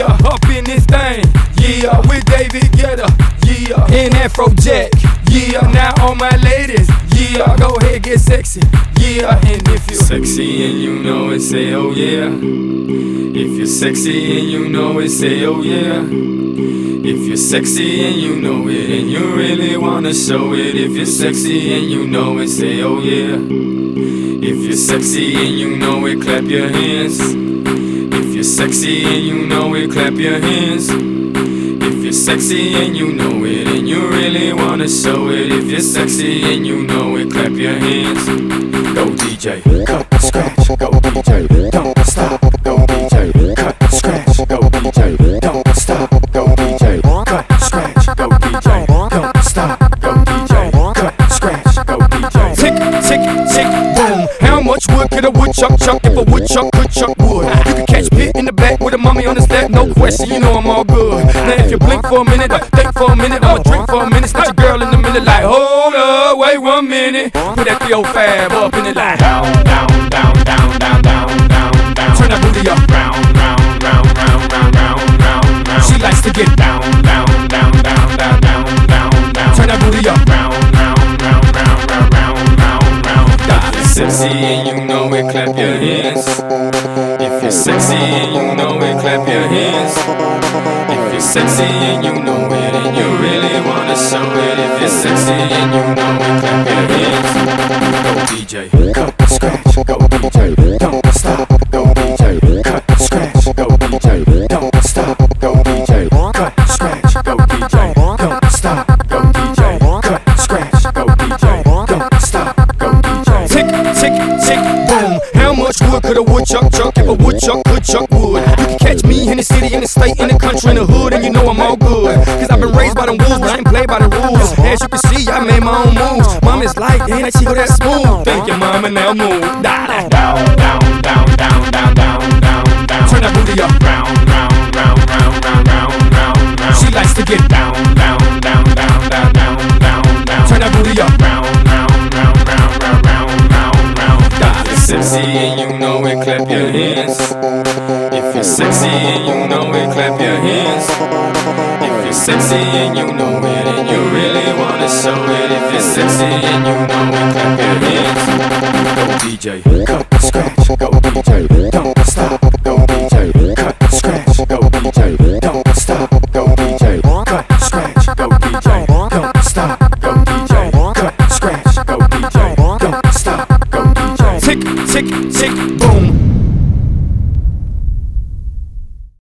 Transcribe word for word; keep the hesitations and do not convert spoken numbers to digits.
Yeah, up in this thing. Yeah, with David Guetta. Yeah, in Afrojack. Yeah, now all my ladies. Yeah, go ahead, get sexy. Yeah, and if you're sexy and you know it, say oh yeah. If you're sexy and you know it, say oh yeah. If you're sexy and you know it and you really wanna show it. If you're sexy and you know it, say oh yeah. If you're sexy and you know it, clap your hands. If you're sexy and you know it, clap your hands. If you're sexy and you know it and you really wanna show it. If you're sexy and you know it, clap your hands. Go D J, cut, scratch, go D J, don't stop, go D J, cut, scratch, go D J, don't stop, go D J, cut, scratch, go D J, don't stop, go D J, cut, scratch, go D J. Tick, tick, tick, boom. How much wood could a woodchuck chuck if a woodchuck could chuck wood? You can catch Pit in the back with a mommy on his lap, no question, you know I'm all good. Now if you blink for a minute, or think for a minute, I'ma drink for a minute, snatch a girl in the middle like, hold up, wait one minute. Put that three oh five up in the line. Down, down, down, down, down, down, down, down. Turn that booty up. Round, round, round, round, round, round, round, round. She likes to get down, down, down, down, down, down, down, down. Turn that booty up. Round, round, round, round, round, round, round, round. If you're sexy and you know it, clap your hands. If you're sexy and you know it, clap your hands. If you're sexy and you know it and you really wanna show it. If you're sexy and you know it, clap your hands. Go D J, cut, scratch, go D J, don't stop, go D J, cut, scratch, go D J, don't stop, go D J, cut, scratch, go D J, don't stop, go D J, cut, scratch, go D J, don't stop, go D J. Tick, tick, tick, boom. How much wood could a woodchuck chuck if a woodchuck could chuck wood? You can catch me in the city, in the state, in the country, in the hood, and you know I'm all good. Cause I've been raised by them wolves, but I ain't played by the rules. As you can see, I made my own moves. Mom is like, ain't that she go that smooth? Thank you, mama, now move. Down, down, down, down, down, down, down, down, down. Turn that booty up. Round, round, round, round, round, round, round, round. She likes to get down, down, down, down, down, down, down, down. Turn that booty up. Round, round, round, round, round, round, round, round. If you're sexy and you know it, clap your hands. If you're sexy and you know it, clap your hands. If you're sexy and you know it and you really wanna show it. If you're sexy and you know it, clap your hands. Go D J, cut, scratch, go D J, don't stop, go D J, cut, scratch, go D J, don't stop, go D J, cut, scratch, go D J, don't stop, go D J, cut, scratch, go D J, don't stop, go D J. Tick, tick, tick, boom.